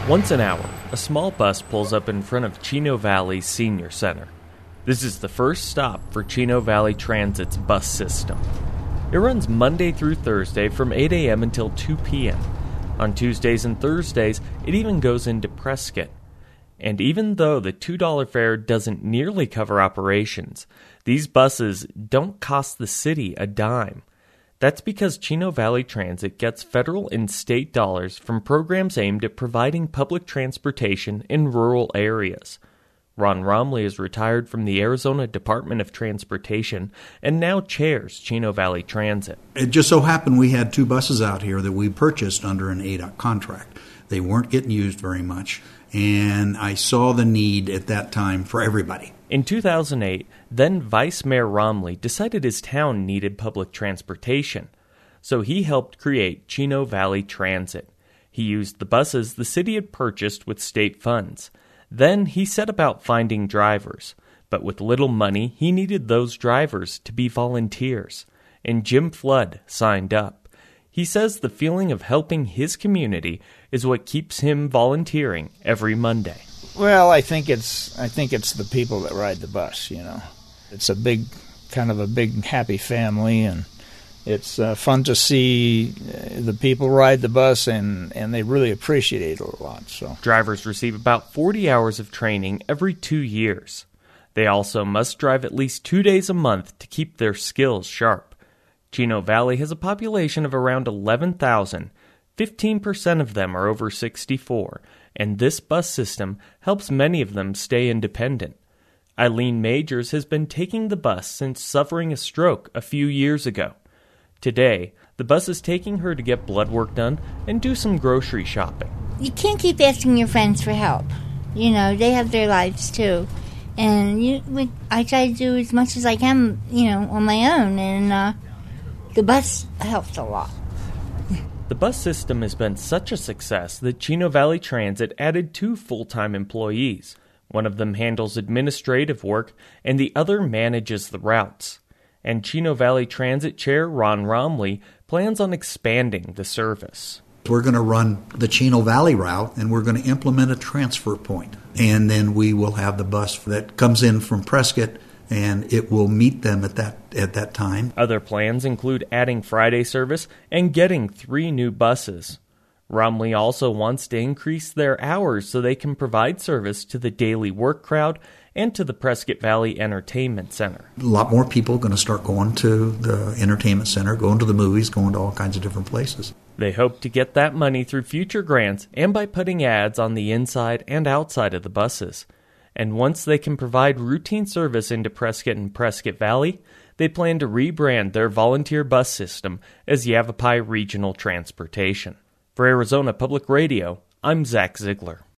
Once an hour, a small bus pulls up in front of Chino Valley's Senior Center. This is the first stop for Chino Valley Transit's bus system. It runs Monday through Thursday from 8 a.m. until 2 p.m. On Tuesdays and Thursdays, it even goes into Prescott. And even though the $2 fare doesn't nearly cover operations, these buses don't cost the city a dime. That's because Chino Valley Transit gets federal and state dollars from programs aimed at providing public transportation in rural areas. Ron Romley is retired from the Arizona Department of Transportation and now chairs Chino Valley Transit. It just so happened we had two buses out here that we purchased under an ADOT contract. They weren't getting used very much, and I saw the need at that time for everybody. In 2008, then Vice Mayor Romley decided his town needed public transportation, so he helped create Chino Valley Transit. He used the buses the city had purchased with state funds. Then he set about finding drivers, but with little money, he needed those drivers to be volunteers, and Jim Flood signed up. He says the feeling of helping his community is what keeps him volunteering every Monday. Well, I think it's the people that ride the bus, you know. It's a big happy family, and it's fun to see the people ride the bus, and they really appreciate it a lot. So drivers receive about 40 hours of training every 2 years. They also must drive at least 2 days a month to keep their skills sharp. Chino Valley has a population of around 11,000. 15% of them are over 64, and this bus system helps many of them stay independent. Eileen Majors has been taking the bus since suffering a stroke a few years ago. Today, the bus is taking her to get blood work done and do some grocery shopping. You can't keep asking your friends for help. You know, they have their lives too. And I try to do as much as I can, on my own, and the bus helps a lot. The bus system has been such a success that Chino Valley Transit added 2 full-time employees. One of them handles administrative work, and the other manages the routes. And Chino Valley Transit Chair Ron Romley plans on expanding the service. We're going to run the Chino Valley route, and we're going to implement a transfer point. And then we will have the bus that comes in from Prescott, and it will meet them at that time. Other plans include adding Friday service and getting 3 new buses. Romley also wants to increase their hours so they can provide service to the daily work crowd and to the Prescott Valley Entertainment Center. A lot more people are going to start going to the entertainment center, going to the movies, going to all kinds of different places. They hope to get that money through future grants and by putting ads on the inside and outside of the buses. And once they can provide routine service into Prescott and Prescott Valley, they plan to rebrand their volunteer bus system as Yavapai Regional Transportation. For Arizona Public Radio, I'm Zach Ziegler.